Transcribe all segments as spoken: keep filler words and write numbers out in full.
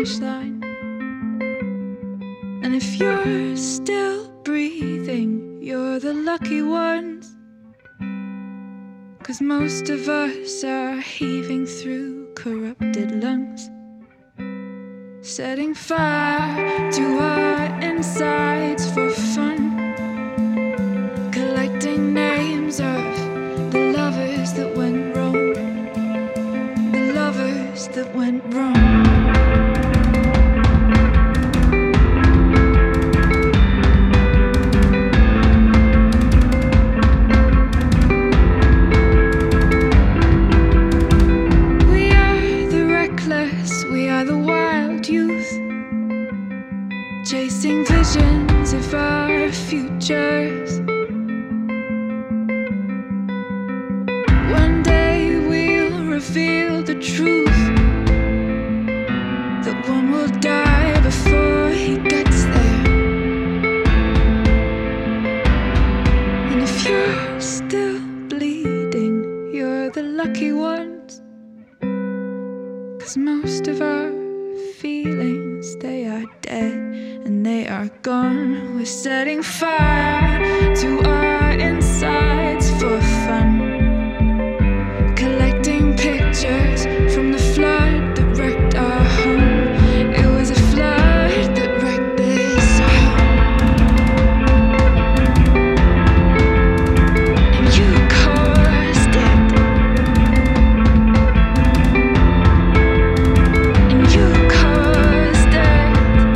finish line. And if you're still breathing, you're the lucky ones. 'Cause most of us are heaving through corrupted lungs, setting fire to our insides for fun, collecting names of the lovers that went wrong, the lovers that went wrong. Chasing visions of our futures. One day we'll reveal the truth, that one will die before he gets there. And if you're still bleeding, you're the lucky ones. 'Cause most of our feelings, they are dead and they are gone. We're setting fire to our insides for fun, collecting pictures from the flood that wrecked our home. It was a flood that wrecked this home. And you caused it. And you caused it.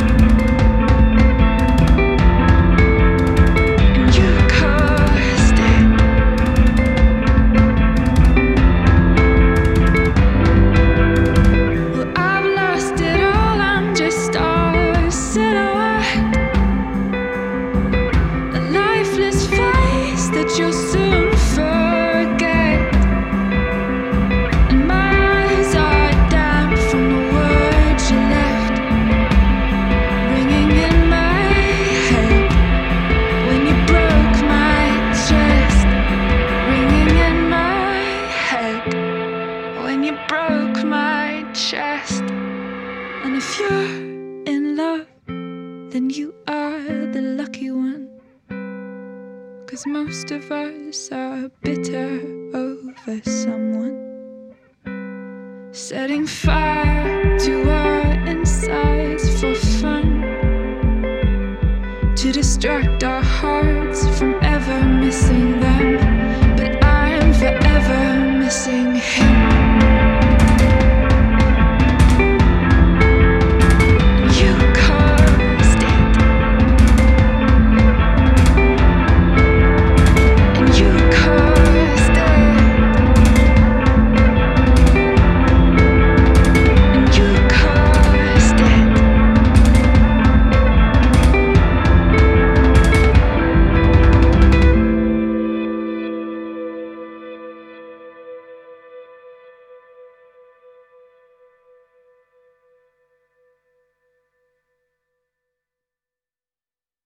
And you caused it. Well, I've lost it all, I'm just a silhouette, a lifeless face that you'll soon forget. And my eyes are damp from the words you left, ringing in my head when you broke my chest, ringing in my head when you broke my chest. And if you're in love, then you are the lucky one. 'Cause most of us are bitter over someone, setting fire